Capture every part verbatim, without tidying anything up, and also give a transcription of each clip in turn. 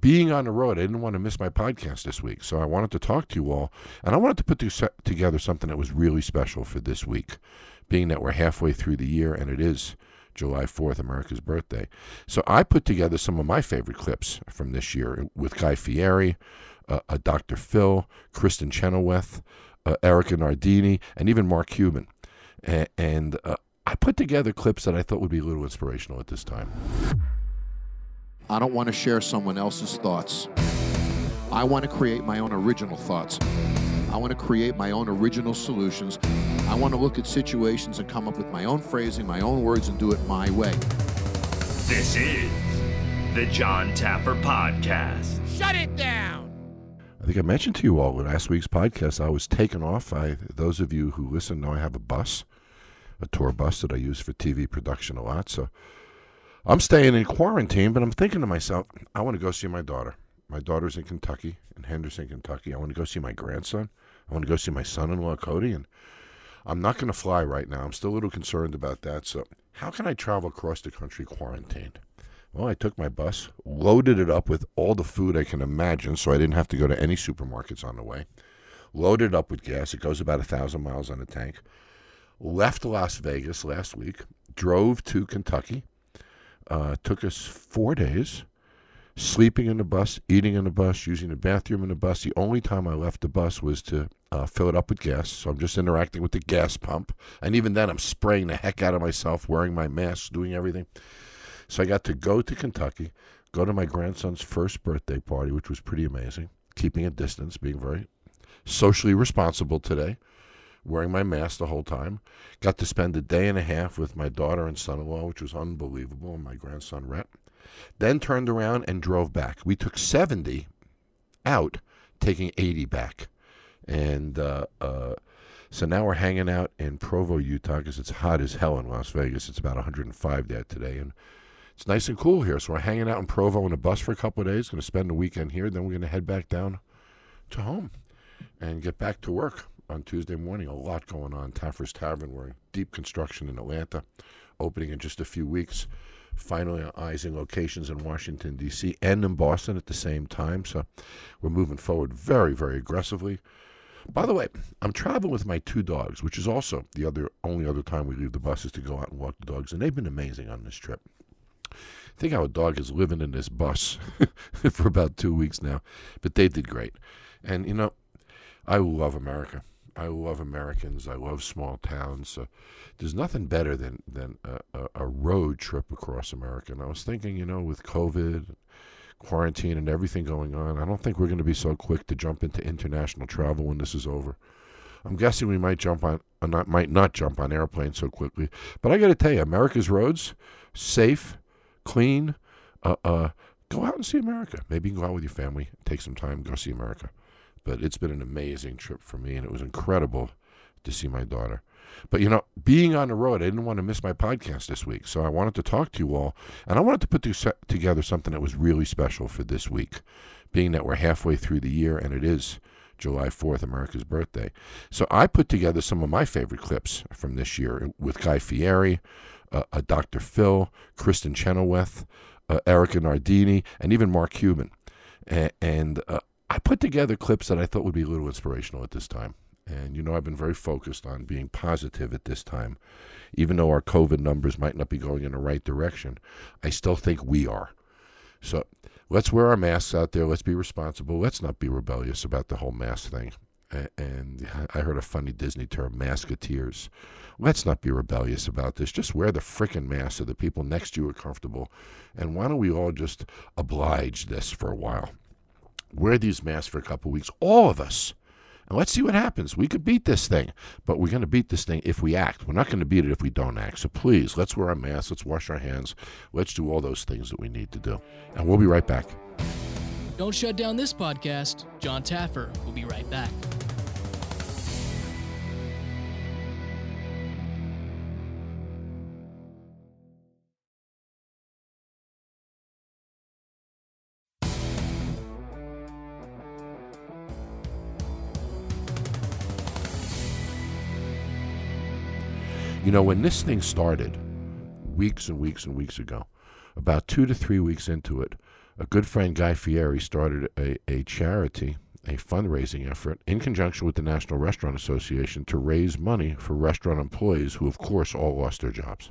being on the road, I didn't want to miss my podcast this week. So I wanted to talk to you all, and I wanted to put this together something that was really special for this week, being that we're halfway through the year, and it is July fourth, America's birthday. So I put together some of my favorite clips from this year with Guy Fieri, uh, uh, Doctor Phil, Kristen Chenoweth, uh, Erica Nardini, and even Mark Cuban. And, and uh, I put together clips that I thought would be a little inspirational at this time. I don't want to share someone else's thoughts. I want to create my own original thoughts. I want to create my own original solutions. I want to look at situations and come up with my own phrasing, my own words, and do it my way. This is the Jon Taffer Podcast. Shut it down! I think I mentioned to you all in last week's podcast, I was taken off. I, those of you who listen know I have a bus, a tour bus that I use for T V production a lot. So I'm staying in quarantine, but I'm thinking to myself, I want to go see my daughter. My daughter's in Kentucky, in Henderson, Kentucky. I want to go see my grandson. I want to go see my son-in-law, Cody, and I'm not going to fly right now. I'm still a little concerned about that. So how can I travel across the country quarantined? Well, I took my bus, loaded it up with all the food I can imagine, so I didn't have to go to any supermarkets on the way. Loaded it up with gas. It goes about one thousand miles on the tank. Left Las Vegas last week. Drove to Kentucky. Uh, took us four days. Sleeping in the bus, eating in the bus, using the bathroom in the bus. The only time I left the bus was to uh, fill it up with gas. So I'm just interacting with the gas pump. And even then, I'm spraying the heck out of myself, wearing my mask, doing everything. So I got to go to Kentucky, go to my grandson's first birthday party, which was pretty amazing. Keeping a distance, being very socially responsible today. Wearing my mask the whole time. Got to spend a day and a half with my daughter and son-in-law, which was unbelievable, and my grandson, Rhett. Then turned around and drove back. We took seventy out, taking eighty back. And uh, uh, so now we're hanging out in Provo, Utah, because it's hot as hell in Las Vegas. It's about one hundred five there today, and it's nice and cool here. So we're hanging out in Provo in a bus for a couple of days, going to spend the weekend here. Then we're going to head back down to home and get back to work on Tuesday morning. A lot going on. Taffer's Tavern, we're in deep construction in Atlanta, opening in just a few weeks. Finalizing locations in Washington, D C and in Boston at the same time. So we're moving forward very, very aggressively. By the way, I'm traveling with my two dogs, which is also the other only other time we leave the bus is to go out and walk the dogs. And they've been amazing on this trip. Think how a dog is living in this bus for about two weeks now. But they did great. And, you know, I love America. I love Americans. I love small towns. Uh, there's nothing better than, than a, a, a road trip across America. And I was thinking, you know, with COVID, quarantine, and everything going on, I don't think we're going to be so quick to jump into international travel when this is over. I'm guessing we might jump on, uh, not, might not jump on airplanes so quickly. But I got to tell you, America's roads, safe, clean. Uh, uh, go out and see America. Maybe you can go out with your family, take some time, go see America. But it's been an amazing trip for me, and it was incredible to see my daughter. But, you know, being on the road, I didn't want to miss my podcast this week, so I wanted to talk to you all, and I wanted to put this together something that was really special for this week, being that we're halfway through the year, and it is July fourth, America's birthday. So I put together some of my favorite clips from this year with Guy Fieri, uh, uh, Doctor Phil, Kristen Chenoweth, uh, Erica Nardini, and even Mark Cuban. And, and uh, I put together clips that I thought would be a little inspirational at this time. And, you know, I've been very focused on being positive at this time. Even though our COVID numbers might not be going in the right direction, I still think we are. So let's wear our masks out there. Let's be responsible. Let's not be rebellious about the whole mask thing. And I heard a funny Disney term, masketeers. Let's not be rebellious about this. Just wear the frickin' mask so the people next to you are comfortable. And why don't we all just oblige this for a while? Wear these masks for a couple of weeks, all of us, and let's see what happens. We could beat this thing, but we're going to beat this thing if we act. We're not going to beat it if we don't act. So please, let's wear our masks, let's wash our hands, let's do all those things that we need to do. And we'll be right back. Don't shut down this podcast. Jon Taffer will be right back. You know, when this thing started, weeks and weeks and weeks ago, about two to three weeks into it, a good friend, Guy Fieri, started a, a charity, a fundraising effort, in conjunction with the National Restaurant Association to raise money for restaurant employees who, of course, all lost their jobs.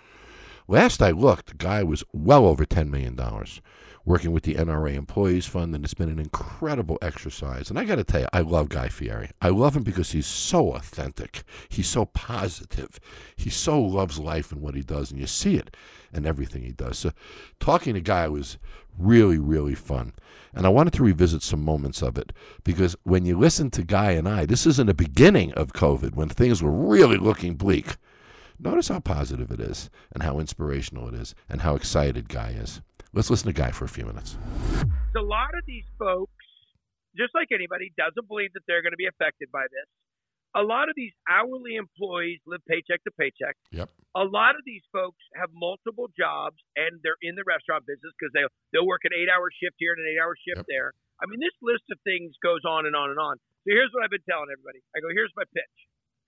Last I looked, the guy was well over ten million dollars, working with the N R A Employees Fund, and it's been an incredible exercise. And I got to tell you, I love Guy Fieri. I love him because he's so authentic. He's so positive. He so loves life and what he does, and you see it in everything he does. So talking to Guy was really, really fun. And I wanted to revisit some moments of it, because when you listen to Guy and I, this is in the beginning of COVID, when things were really looking bleak. Notice how positive it is, and how inspirational it is, and how excited Guy is. Let's listen to Guy for a few minutes. A lot of these folks, just like anybody, doesn't believe that they're going to be affected by this. A lot of these hourly employees live paycheck to paycheck. Yep. A lot of these folks have multiple jobs, and they're in the restaurant business because they'll, they'll work an eight-hour shift here and an eight-hour shift Yep. there. I mean, this list of things goes on and on and on. So here's what I've been telling everybody. I go, here's my pitch.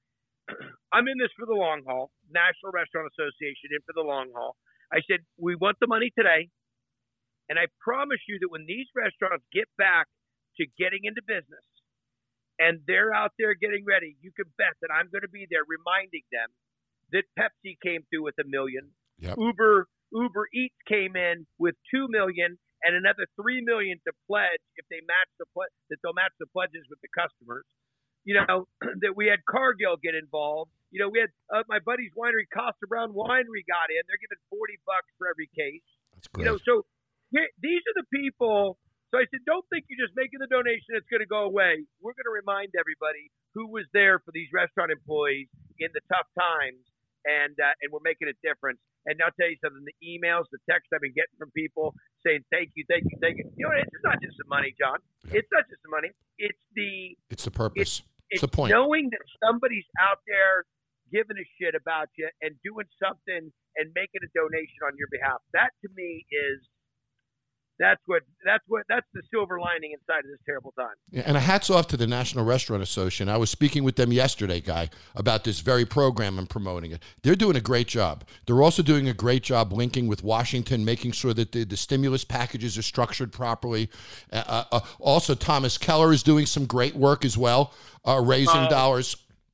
I'm in this for the long haul. National Restaurant Association in for the long haul. I said, we want the money today. And I promise you that when these restaurants get back to getting into business and they're out there getting ready, you can bet that I'm going to be there reminding them that Pepsi came through with a million. Yep. Uber Uber Eats came in with two million and another three million to pledge if they match the ple- that they'll match the pledges with the customers. You know, that we had Cargill get involved. You know, we had uh, my buddy's winery, Costa Brown Winery, got in. They're giving forty bucks for every case. That's great. You know, so here, these are the people. So I said, don't think you're just making the donation, it's going to go away. We're going to remind everybody who was there for these restaurant employees in the tough times, and uh, and we're making a difference. And I'll tell you something, the emails, the texts I've been getting from people saying, thank you, thank you, thank you. You know, it's not just the money, John. Yeah. It's not just the money. It's the It's the purpose. It's, it's the point. Knowing that somebody's out there giving a shit about you and doing something and making a donation on your behalf. That to me is that's what that's what that's the silver lining inside of this terrible time. Yeah, and a hats off to the National Restaurant Association. I was speaking with them yesterday, Guy, about this very program and promoting it. They're doing a great job. They're also doing a great job linking with Washington, making sure that the, the stimulus packages are structured properly. Uh, uh, also, Thomas Keller is doing some great work as well, uh, raising Oh. dollars.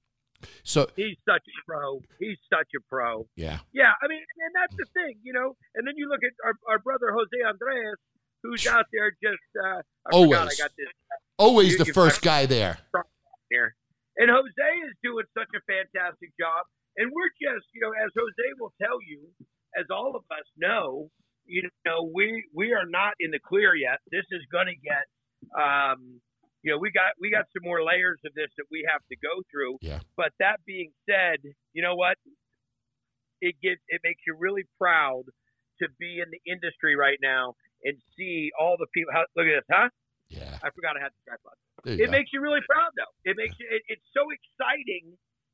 So He's such a pro. He's such a pro. yeah, Yeah, I mean, and that's the thing, you know. And then you look at our, our brother Jose Andres, who's out there just uh, I Always. forgot I got this always You- the you first finally- guy there. here. And Jose is doing such a fantastic job. And we're just, you know, as Jose will tell you, as all of us know, you know, we we are not in the clear yet. This is going to get, um, you know, we got we got some more layers of this that we have to go through. Yeah. But that being said, you know what? It gives it makes you really proud to be in the industry right now and see all the people. How, look at this, huh? Yeah. I forgot I had the tripod. There you It go. makes you really proud, though. It makes you. It, it's so exciting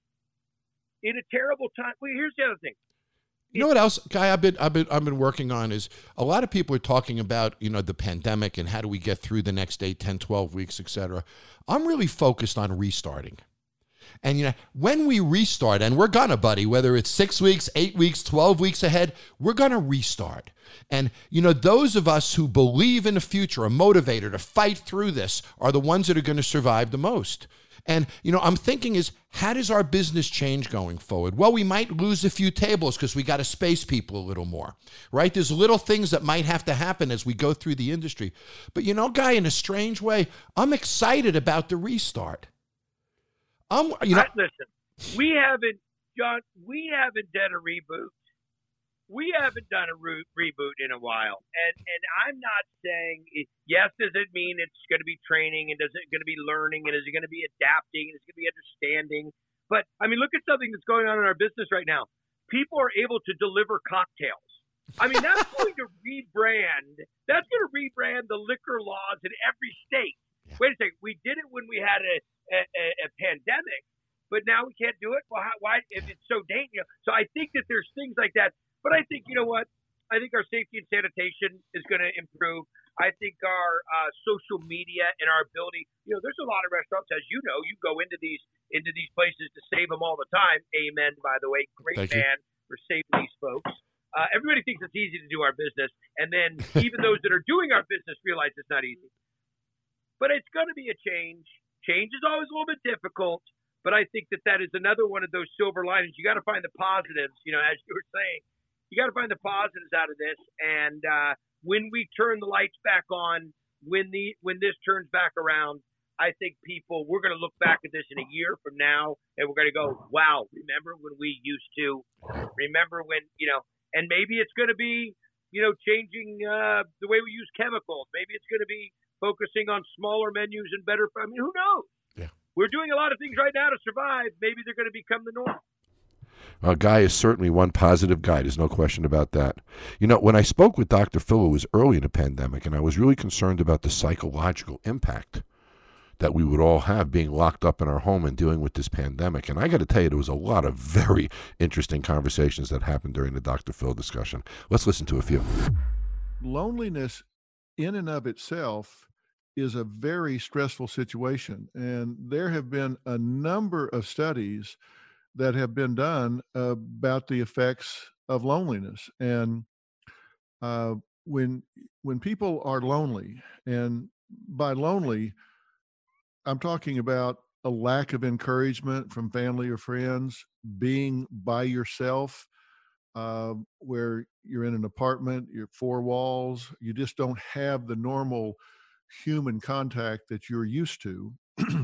in a terrible time. Well, here's the other thing. You know what else, Guy? I've been, I've been, I've been working on is a lot of people are talking about, you know, the pandemic and how do we get through the next eight, ten, twelve weeks, et cetera. I'm really focused on restarting. And, you know, when we restart, and we're gonna, buddy, whether it's six weeks, eight weeks, twelve weeks ahead, we're gonna restart. And, you know, those of us who believe in the future, are motivated to fight through this, are the ones that are going to survive the most. And, you know, I'm thinking is, how does our business change going forward? Well, we might lose a few tables because we got to space people a little more, right? There's little things that might have to happen as we go through the industry. But, you know, Guy, in a strange way, I'm excited about the restart. I'm, you know, I, listen, we haven't, John. We haven't done a reboot. We haven't done a re- reboot in a while, and and I'm not saying it, yes. Does it mean it's going to be training, and does it going to be learning, and is it going to be adapting, and is it going to be understanding? But I mean, look at something that's going on in our business right now. People are able to deliver cocktails. I mean, that's going to rebrand. That's going to rebrand the liquor laws in every state. Yeah. Wait a second. We did it when we had a a, a, a pandemic, but now we can't do it. Well, how, why? If it's so dangerous. So I think that there's things like that. But I think, you know what? I think our safety and sanitation is going to improve. I think our uh, social media and our ability, you know, there's a lot of restaurants, as you know, you go into these into these places to save them all the time. Amen, by the way. Great Thank you. man for saving these folks. Uh, everybody thinks it's easy to do our business, and then even those that are doing our business realize it's not easy. But it's going to be a change. Change is always a little bit difficult, but I think that that is another one of those silver linings. You got to find the positives, you know, as you were saying. You got to find the positives out of this, and uh, when we turn the lights back on, when the when this turns back around, I think people, we're going to look back at this in a year from now, and we're going to go, wow, remember when we used to, remember when, you know, and maybe it's going to be, you know, changing uh, the way we use chemicals. Maybe it's going to be focusing on smaller menus and better, I mean, who knows? Yeah. We're doing a lot of things right now to survive. Maybe they're going to become the norm. Uh, Guy is certainly one positive guy. There's no question about that. You know, when I spoke with Doctor Phil, it was early in the pandemic, and I was really concerned about the psychological impact that we would all have being locked up in our home and dealing with this pandemic. And I got to tell you, there was a lot of very interesting conversations that happened during the Doctor Phil discussion. Let's listen to a few. Loneliness in and of itself is a very stressful situation. And there have been a number of studies that have been done about the effects of loneliness. And uh, when when people are lonely, and by lonely, I'm talking about a lack of encouragement from family or friends, being by yourself, uh, where you're in an apartment, you're four walls, you just don't have the normal human contact that you're used to.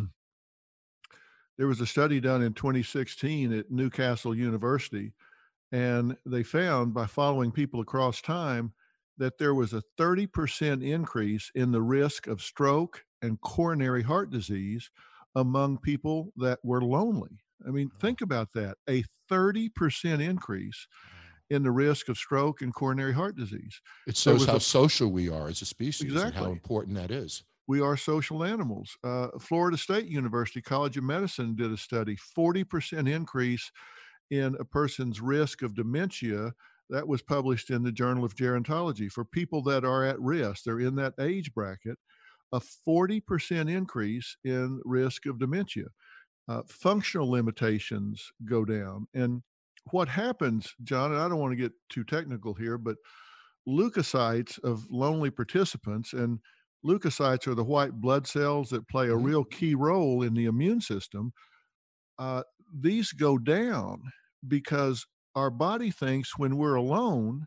There was a study done in twenty sixteen at Newcastle University, and they found by following people across time that there was a thirty percent increase in the risk of stroke and coronary heart disease among people that were lonely. I mean, think about that, a thirty percent increase in the risk of stroke and coronary heart disease. It shows how a, social we are as a species exactly. and how important that is. We are social animals. Uh, Florida State University College of Medicine did a study, forty percent increase in a person's risk of dementia. That was published in the Journal of Gerontology. For people that are at risk, they're in that age bracket, a forty percent increase in risk of dementia. Uh, functional limitations go down. And what happens, John, and I don't want to get too technical here, but leukocytes of lonely participants, and leukocytes are the white blood cells that play a real key role in the immune system. Uh, these go down because our body thinks when we're alone,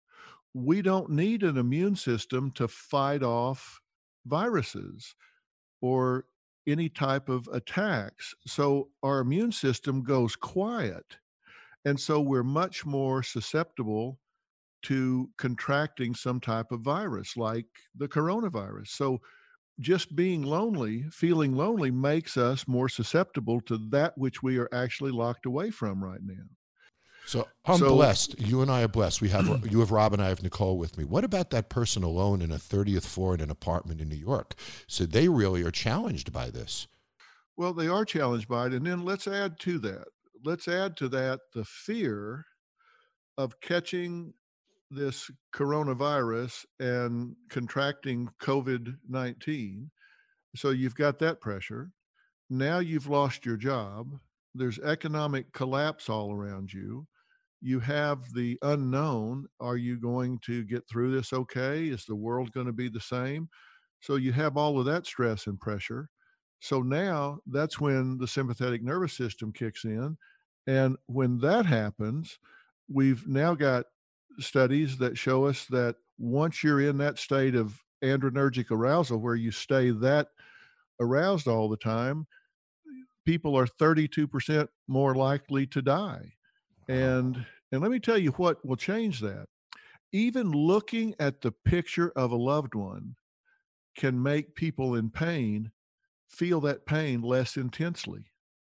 we don't need an immune system to fight off viruses or any type of attacks. So our immune system goes quiet. And so we're much more susceptible to contracting some type of virus like the coronavirus. So just being lonely, feeling lonely, makes us more susceptible to that which we are actually locked away from right now. So I'm So- blessed. You and I are blessed. We have you have Rob and I have Nicole with me. What about that person alone in a thirtieth floor in an apartment in New York? So they really are challenged by this. Well, they are challenged by it. And then let's add to that. Let's add to that the fear of catching this coronavirus and contracting COVID nineteen. So you've got that pressure. Now you've lost your job. There's economic collapse all around you. You have the unknown. Are you going to get through this okay? Is the world going to be the same? So you have all of that stress and pressure. So now that's when the sympathetic nervous system kicks in. And when that happens, we've now got studies that show us that once you're in that state of adrenergic arousal where you stay that aroused all the time, people are thirty-two percent more likely to die. And and let me tell you what will change that. Even looking at the picture of a loved one can make people in pain feel that pain less intensely.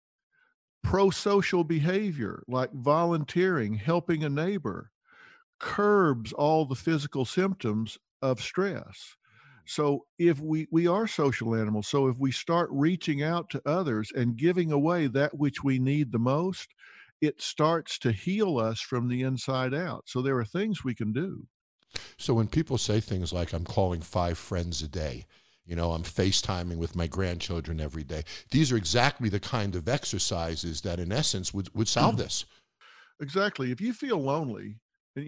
Pro-social behavior like volunteering, helping a neighbor, curbs all the physical symptoms of stress. So if we, we are social animals, so if we start reaching out to others and giving away that which we need the most, it starts to heal us from the inside out. So there are things we can do. So when people say things like, I'm calling five friends a day, you know, I'm FaceTiming with my grandchildren every day, these are exactly the kind of exercises that in essence would, would solve this. Exactly. If you feel lonely, and you,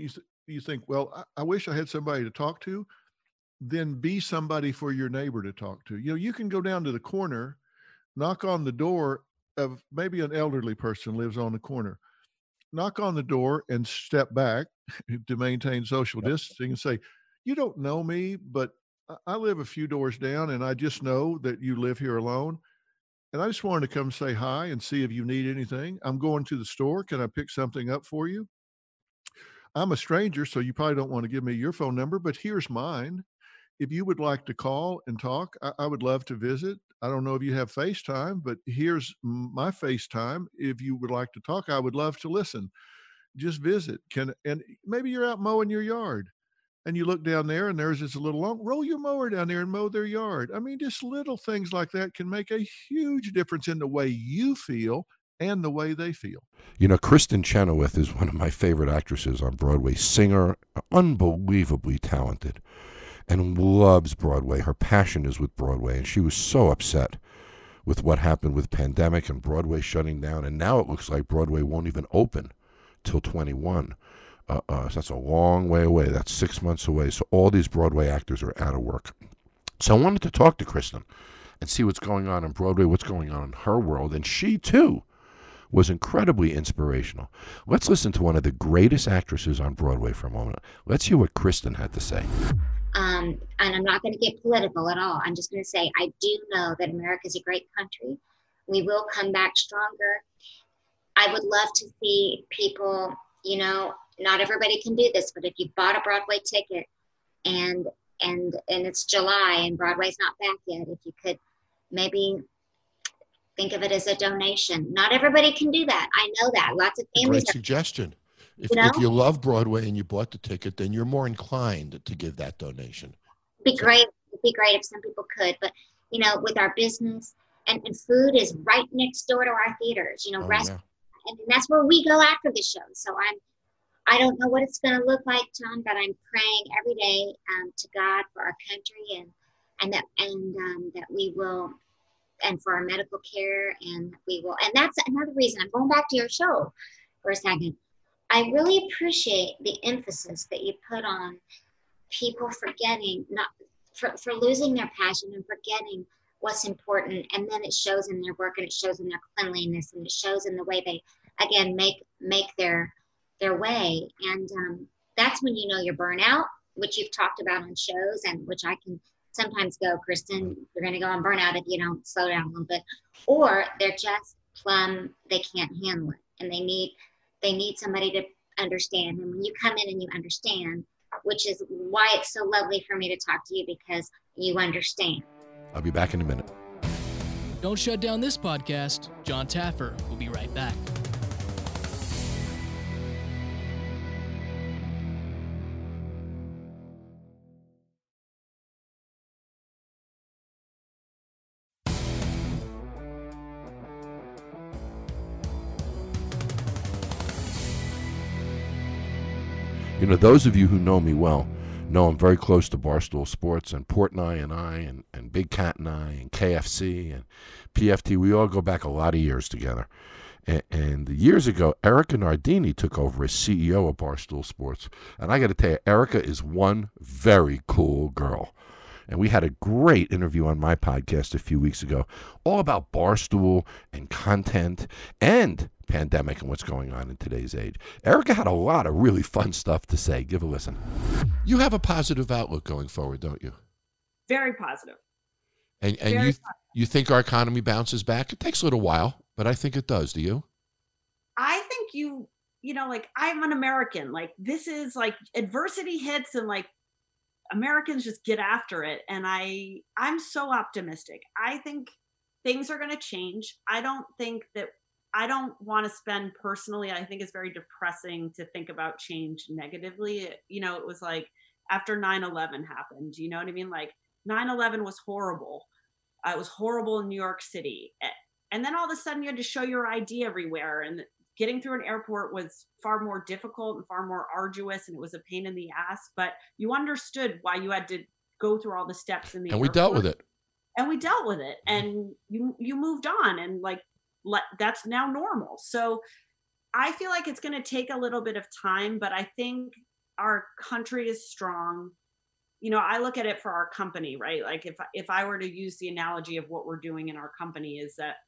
you think, well, I, I wish I had somebody to talk to. Then be somebody for your neighbor to talk to. You know, you can go down to the corner, knock on the door of maybe an elderly person lives on the corner, knock on the door and step back to maintain social distancing and say, you don't know me, but I live a few doors down and I just know that you live here alone. And I just wanted to come say hi and see if you need anything. I'm going to the store. Can I pick something up for you? I'm a stranger, so you probably don't want to give me your phone number, but here's mine. If you would like to call and talk, I, I would love to visit. I don't know if you have FaceTime, but here's my FaceTime. If you would like to talk, I would love to listen. Just visit. Can and maybe you're out mowing your yard and you look down there and there's this little long, roll your mower down there and mow their yard. I mean, just little things like that can make a huge difference in the way you feel and the way they feel. You know, Kristen Chenoweth is one of my favorite actresses on Broadway, singer, unbelievably talented, and loves Broadway. Her passion is with Broadway, and she was so upset with what happened with pandemic and Broadway shutting down, and now it looks like Broadway won't even open till twenty-one. Uh, uh, so that's a long way away. That's six months away. So all these Broadway actors are out of work. So I wanted to talk to Kristen and see what's going on in Broadway, what's going on in her world, and she, too, was incredibly inspirational. Let's listen to one of the greatest actresses on Broadway for a moment. Let's hear what Kristen had to say. Um, and I'm not going to get political at all. I'm just going to say I do know that America is a great country. We will come back stronger. I would love to see people, you know, not everybody can do this, but if you bought a Broadway ticket and and and it's July and Broadway's not back yet, if you could maybe think of it as a donation. Not everybody can do that. I know that. Lots of families. Great are, suggestion. If you know? if you love Broadway and you bought the ticket, then you're more inclined to give that donation. It'd be great. It'd be great if some people could, but you know, with our business and, and food is right next door to our theaters, you know, Oh, restaurants, and that's where we go after the show. So I'm, I don't know what it's going to look like, John, but I'm praying every day um, to God for our country and and that and um, that we will, and for our medical care, and we will. And that's another reason I'm going back to your show for a second. I really appreciate the emphasis that you put on people forgetting, not for, for losing their passion and forgetting what's important. And then it shows in their work and it shows in their cleanliness and it shows in the way they, again, make make their their way. And um, that's when you know you're burnout, which you've talked about on shows and which I can sometimes go, Kristen, you're going to go on burnout if you don't slow down a little bit. Or they're just plumb, they can't handle it. And they need they need somebody to understand. And when you come in and you understand, which is why it's so lovely for me to talk to you, because you understand. I'll be back in a minute. Don't shut down this podcast. John Taffer will be right back. You know, those of you who know me well know I'm very close to Barstool Sports, and Portnoy and I and, and Big Cat and I and K F C and P F T. We all go back a lot of years together. And, and years ago, Erica Nardini took over as C E O of Barstool Sports. And I got to tell you, Erica is one very cool girl. And we had a great interview on my podcast a few weeks ago, all about Barstool and content and pandemic and what's going on in today's age. Erica had a lot of really fun stuff to say. Give a listen. You have a positive outlook going forward, don't you? Very positive. And and Very you positive. you think our economy bounces back? It takes a little while, but I think it does. Do you? I think you, you know, like I'm an American. Like this is like adversity hits and like Americans just get after it. And I, I'm so optimistic. I think things are going to change. I don't think that, I don't want to spend personally, I think it's very depressing to think about change negatively. It, you know, it was like after nine eleven happened, you know what I mean? Like nine eleven was horrible. Uh, it was horrible in New York City. And then all of a sudden you had to show your I D everywhere. And getting through an airport was far more difficult and far more arduous, and it was a pain in the ass, but you understood why you had to go through all the steps in the And we airport. dealt with it. And we dealt with it, and you you moved on, and like let, that's now normal. So I feel like it's going to take a little bit of time, but I think our country is strong. You know, I look at it for our company, right? Like if if I were to use the analogy of what we're doing in our company, is that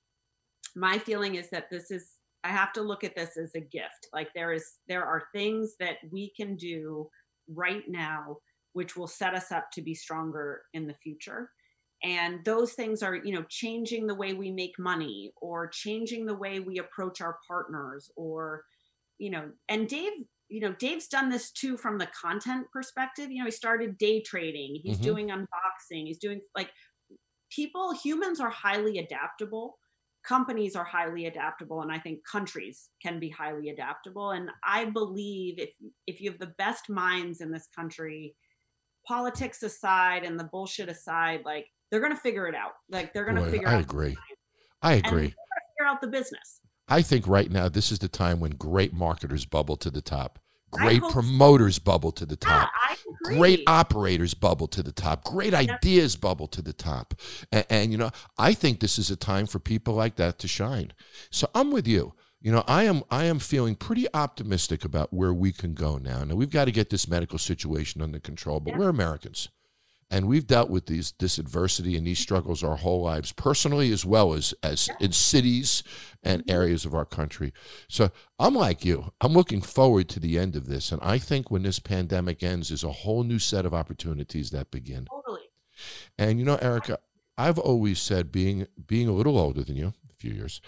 my feeling is that this is, I have to look at this as a gift. Like there is, there are things that we can do right now, which will set us up to be stronger in the future. And those things are, you know, changing the way we make money, or changing the way we approach our partners, or, you know, and Dave, you know, Dave's done this too from the content perspective. You know, he started day trading. He's mm-hmm. doing unboxing. He's doing, like, people, humans are highly adaptable. Companies are highly adaptable. And I think countries can be highly adaptable. And I believe if if you have the best minds in this country, politics aside and the bullshit aside, like, they're going to figure it out. Like, they're going to figure I out. Agree. I agree. And they're going to figure out the business. I think right now, this is the time when great marketers bubble to the top. Great promoters so. bubble to the top. Yeah, I agree. Great operators bubble to the top. Great ideas bubble to the top. And, and, you know, I think this is a time for people like that to shine. So I'm with you. You know, I am I am feeling pretty optimistic about where we can go now. Now, we've got to get this medical situation under control, but yeah. we're Americans. And we've dealt with these this adversity and these struggles our whole lives, personally as well as, as yeah. in cities and areas of our country. So I'm like you. I'm looking forward to the end of this. And I think when this pandemic ends, there's a whole new set of opportunities that begin. Totally. And, you know, Erica, I've always said, being being a little older than you, a few years,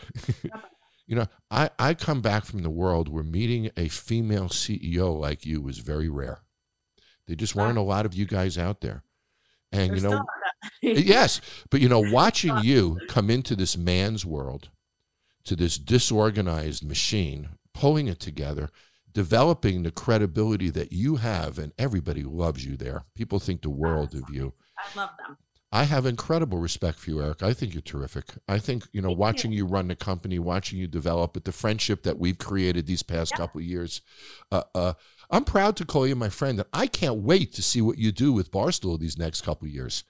you know, I, I come back from the world where meeting a female C E O like you was very rare. There just weren't a lot of you guys out there. And, There's you know, yes, but, you know, watching you come into this man's world, to this disorganized machine, pulling it together, developing the credibility that you have, and everybody loves you there. People think the world of you. I love them. I have incredible respect for you, Eric. I think you're terrific. I think, you know, Thank watching you. you run the company, watching you develop it, the friendship that we've created these past yeah. couple of years, uh, uh, I'm proud to call you my friend, and I can't wait to see what you do with Barstool these next couple of years.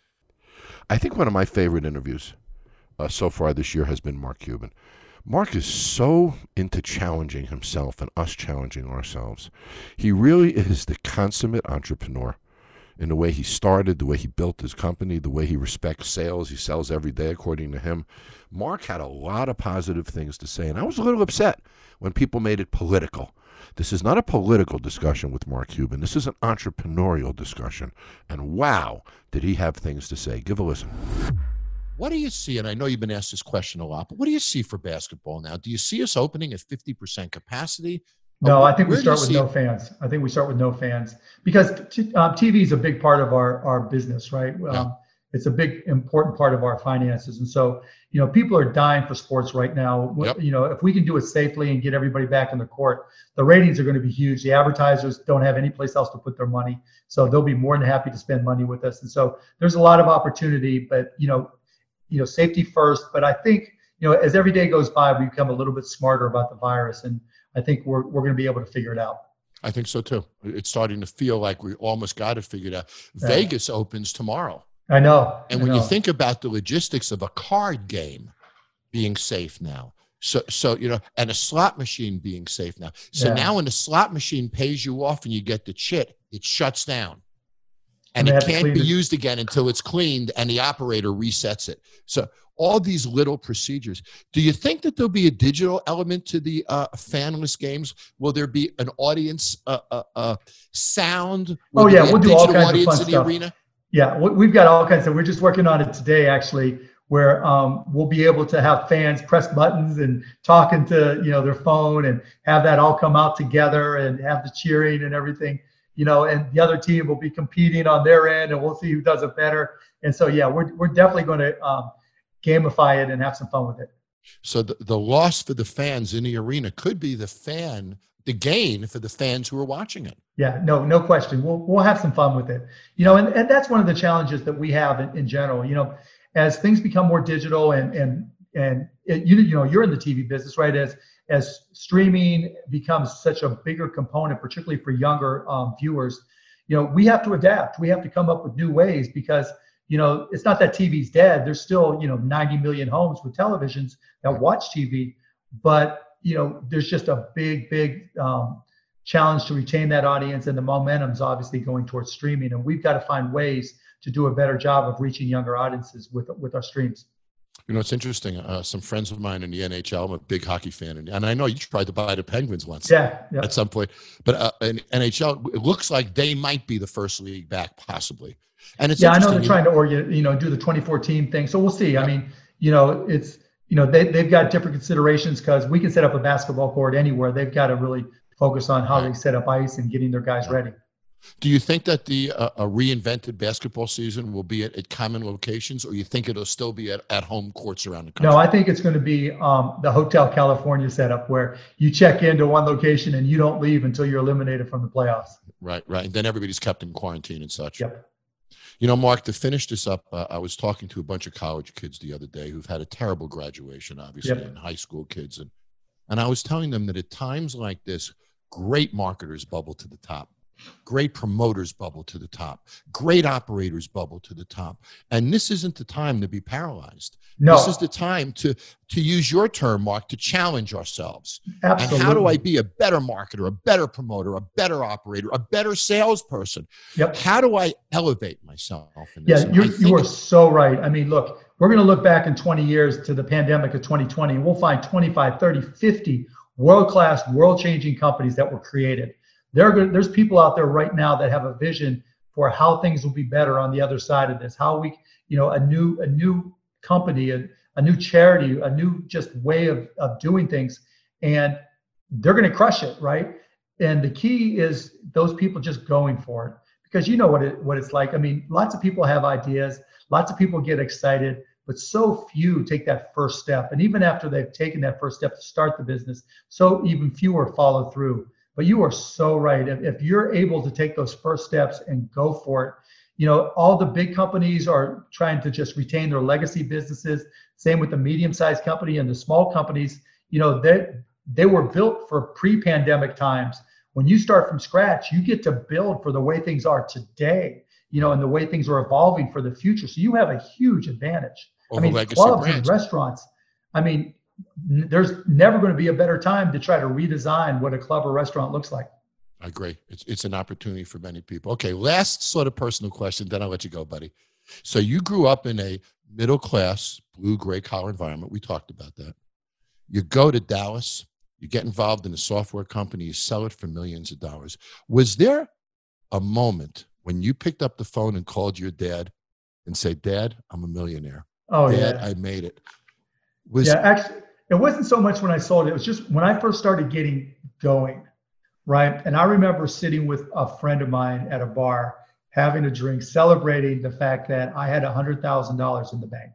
I think one of my favorite interviews uh, so far this year has been Mark Cuban. Mark is so into challenging himself and us challenging ourselves. He really is the consummate entrepreneur in the way he started, the way he built his company, the way he respects sales. He sells every day, according to him. Mark had a lot of positive things to say, and I was a little upset when people made it political. This is not a political discussion with Mark Cuban. This is an entrepreneurial discussion. And wow, did he have things to say. Give a listen. What do you see, and I know you've been asked this question a lot, but what do you see for basketball now? Do you see us opening at fifty percent capacity? No, I think we start with no fans. I think we start with no fans because t- um, T V is a big part of our, our business, right? Um, yeah. It's a big, important part of our finances. And so, you know, people are dying for sports right now. Yep. You know, if we can do it safely and get everybody back in the court, the ratings are going to be huge. The advertisers don't have any place else to put their money. So they'll be more than happy to spend money with us. And so there's a lot of opportunity, but, you know, you know, safety first. But I think, you know, as every day goes by, we become a little bit smarter about the virus. And I think we're we're going to be able to figure it out. I think so, too. It's starting to feel like we almost got it figured out. Yeah. Vegas opens tomorrow. I know. And I when know. you think about the logistics of a card game being safe now, so, so you know, and a slot machine being safe now. So yeah. now when the slot machine pays you off and you get the chit, it shuts down. And, and it can't be it. used again until it's cleaned and the operator resets it. So all these little procedures. Do you think that there'll be a digital element to the uh, fanless games? Will there be an audience uh, uh, uh, sound? Will oh, yeah, we'll do all kinds of fun in the stuff. Arena? Yeah, we've got all kinds of, we're just working on it today, actually, where um, we'll be able to have fans press buttons and talking to, you know, their phone and have that all come out together and have the cheering and everything, you know, and the other team will be competing on their end and we'll see who does it better. And so, yeah, we're we're definitely going to um, gamify it and have some fun with it. So the, the loss for the fans in the arena could be the fan, the gain for the fans who are watching it. Yeah, no, no question. We'll we'll have some fun with it. You know, and, and that's one of the challenges that we have in, in general. You know, as things become more digital and and and it, you you know, you're in the T V business, right? As as streaming becomes such a bigger component, particularly for younger um, viewers, you know, we have to adapt. We have to come up with new ways because, you know, it's not that T V's dead. There's still, you know, ninety million homes with televisions that watch T V, but, you know, there's just a big, big um, challenge to retain that audience, and the momentum's obviously going towards streaming. And we've got to find ways to do a better job of reaching younger audiences with with our streams. You know, it's interesting. Uh, some friends of mine in the N H L, I'm a big hockey fan, and, and I know you tried to buy the Penguins once yeah, yeah. at some point. But uh, in N H L, it looks like they might be the first league back, possibly. And it's yeah, I know they're trying to orient, you know, do the twenty-four team thing. So we'll see. Yeah. I mean, you know, it's, you know, they, they've got different considerations because we can set up a basketball court anywhere. They've got to really focus on how right. they set up ice and getting their guys right. ready. Do you think that the uh, a reinvented basketball season will be at, at common locations, or you think it'll still be at, at home courts around the country? No, I think it's going to be um, the Hotel California setup where you check into one location and you don't leave until you're eliminated from the playoffs. Right, right. And then everybody's kept in quarantine and such. Yep. You know, Mark, to finish this up, uh, I was talking to a bunch of college kids the other day who've had a terrible graduation, obviously, yep. and high school kids. And, and I was telling them that at times like this, great marketers bubble to the top. Great promoters bubble to the top. Great operators bubble to the top. And this isn't the time to be paralyzed. No. This is the time to, to use your term, Mark, to challenge ourselves. Absolutely. And how do I be a better marketer, a better promoter, a better operator, a better salesperson? Yep. How do I elevate myself in this? Yeah, you're, you are so right. I mean, look, we're going to look back in twenty years to the pandemic of twenty twenty, and we'll find twenty-five, thirty, fifty world-class, world-changing companies that were created. There are, there's people out there right now that have a vision for how things will be better on the other side of this. How we, you know, a new a new company, a, a new charity, a new just way of, of doing things, and they're going to crush it, right? And the key is those people just going for it, because you know what it what it's like. I mean, lots of people have ideas, lots of people get excited, but so few take that first step. And even after they've taken that first step to start the business, so even fewer follow through. But you are so right. If, if you're able to take those first steps and go for it, you know, all the big companies are trying to just retain their legacy businesses. Same with the medium-sized company and the small companies. You know, they they were built for pre-pandemic times. When you start from scratch, you get to build for the way things are today, you know, and the way things are evolving for the future. So you have a huge advantage. Over I mean, legacy clubs brands. and restaurants. I mean, there's never going to be a better time to try to redesign what a club or restaurant looks like. I agree. It's it's an opportunity for many people. Okay, last sort of personal question, then I'll let you go, buddy. So you grew up in a middle-class, blue, gray collar environment. We talked about that. You go to Dallas, you get involved in a software company, you sell it for millions of dollars. Was there a moment when you picked up the phone and called your dad and said, Dad, I'm a millionaire. Oh, Dad, yeah. I made it. Was yeah, actually, it wasn't so much when I sold it. It was just when I first started getting going, right? And I remember sitting with a friend of mine at a bar, having a drink, celebrating the fact that I had one hundred thousand dollars in the bank.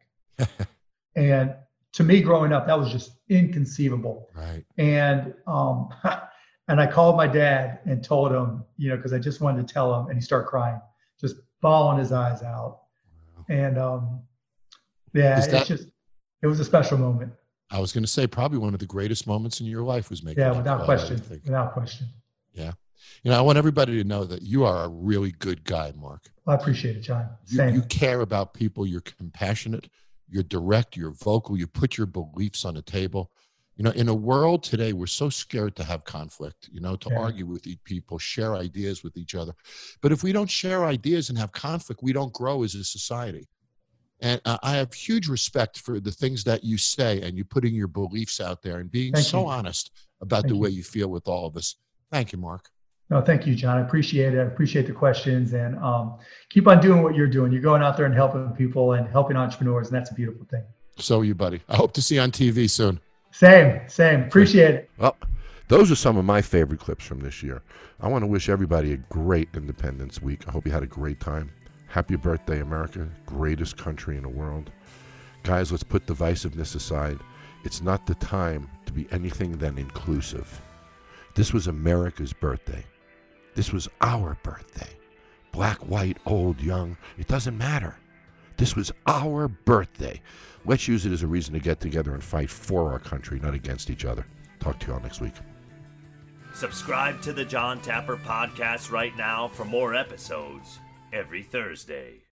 And to me, growing up, that was just inconceivable. Right. And um, and I called my dad and told him, you know, because I just wanted to tell him, and he started crying, just bawling his eyes out. Wow. And um, yeah, Is that- it's just, it was a special moment. I was going to say probably one of the greatest moments in your life was making Yeah, that without call, question. I think. Without question. Yeah. You know, I want everybody to know that you are a really good guy, Mark. Well, I appreciate it, John. You, Same. you care about people. You're compassionate. You're direct. You're vocal. You put your beliefs on the table. You know, in a world today, we're so scared to have conflict, you know, to Yeah. argue with each people, share ideas with each other. But if we don't share ideas and have conflict, we don't grow as a society. And uh, I have huge respect for the things that you say and you putting your beliefs out there and being Thank so you. honest about Thank the you. way you feel with all of us. Thank you, Mark. No, thank you, John. I appreciate it. I appreciate the questions, and um, keep on doing what you're doing. You're going out there and helping people and helping entrepreneurs, and that's a beautiful thing. So are you, buddy. I hope to see you on T V soon. Same, same. Appreciate it. Well, those are some of my favorite clips from this year. I want to wish everybody a great Independence Week. I hope you had a great time. Happy birthday, America, greatest country in the world. Guys, let's put divisiveness aside. It's not the time to be anything than inclusive. This was America's birthday. This was our birthday. Black, white, old, young, it doesn't matter. This was our birthday. Let's use it as a reason to get together and fight for our country, not against each other. Talk to you all next week. Subscribe to the John Taffer Podcast right now for more episodes every Thursday.